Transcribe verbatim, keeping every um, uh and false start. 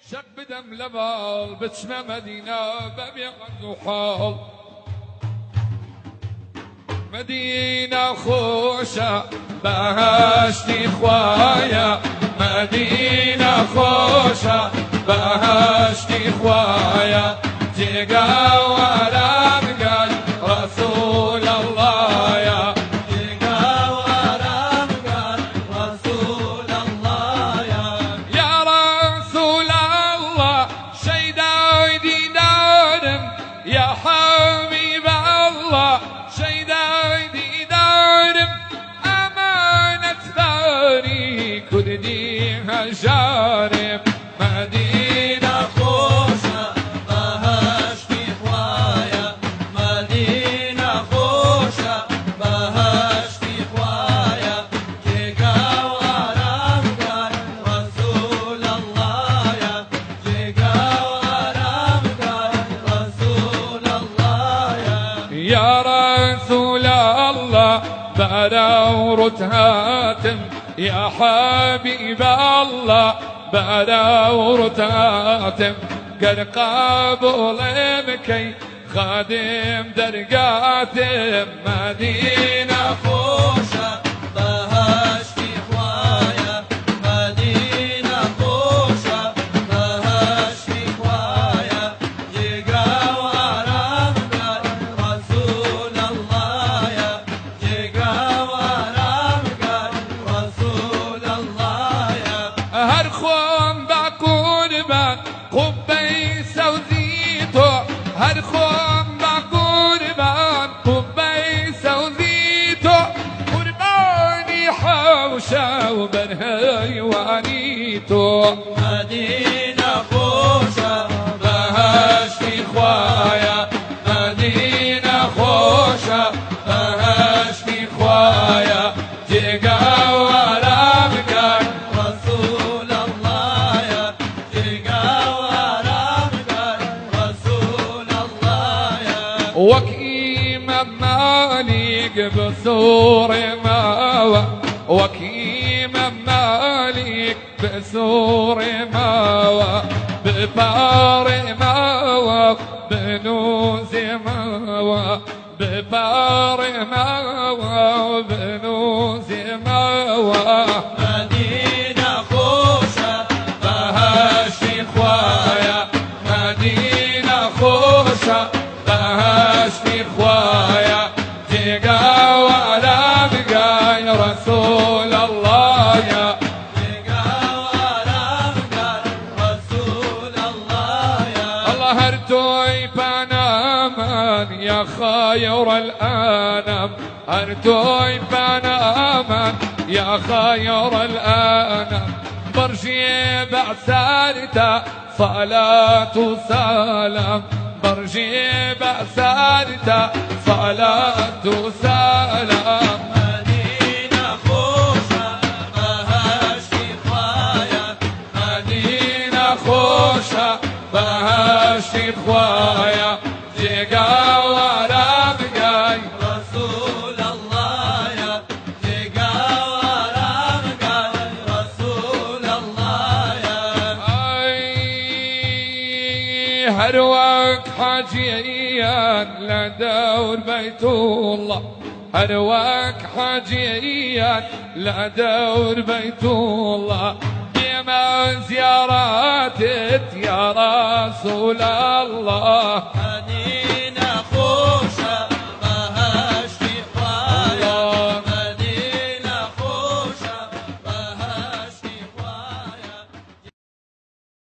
شق بدم لبال بچمە مدينة ببيع وحال مدينة خوشة بهشتي خوايا مدينة خوشة بهشتي خوايا جيقا ورا بقال رسول الله يا جيقا ورا بقال رسول الله يا يا رسول الله شيدا ديدارم يا حبيب الله شيدا ديدارم أمانة ثاني كردي هجارم مدينة خوشة بهشتي خوايا مدينة خوشة بهشتي خوايا جيقا ورا بقال رسول الله يا جيقا ورا بقال رسول الله يا يا رسول الله برورت هاتم يا حبيب الله برورت هاتم قد قبول بكي خادم درقاتم مدينة خوشة بهشتي خوايا مدينة خوشة بهشتي خوايا جيقا ورا بقال رسول الله يا جيقا ورا بقال رسول الله يا هر خوم بقربان قبي سوزيتو هر خوم بقربان قبي سوزيتو قرباني حوشة وبرهيوانيتو مدينة خوشة بهشتي خوايا مدينة خوشة بهشتي خوايا جيقا ورا بقال رسول الله يا جيقا ورا بقال رسول الله يا وكيم مالك بسور ماوى وكيم مالك بسور ماوى ببار ماوى بنوز ماوى ببار ماوى بنوز ماوى مدينة خوشة بهشتي خوايا مدينة خوشة بهشتي خوايا جيقا ورا بقال رسول الله يا جيقا ورا بقال رسول الله يا الله هرتوي بنامان يا خير الأنام هرتوي بنامان يا خير الأنام برجي بعسارته صلاة وسلام برجي بعسارته صلاة وسلام مدينة خوشة بهشتي خوايا مدينة خوشة بهشتي خوايا جيقا ورا بقال رسول الله يا جيقا ورا بقال رسول الله يا اي هروك حاجيا لدور بيت الله هروك حاجيا لدور بيت الله يا زياراتك يا رسول الله